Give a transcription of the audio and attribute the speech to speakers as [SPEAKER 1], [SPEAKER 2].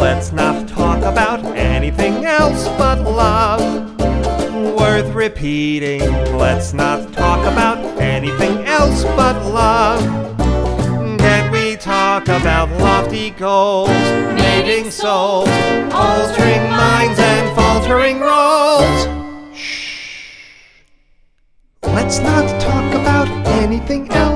[SPEAKER 1] Let's not talk about anything else but love. Worth repeating, let's not talk about anything else but love. Can we talk about lofty goals, mating souls, altering minds and faltering roles? Shh. Let's not talk about anything else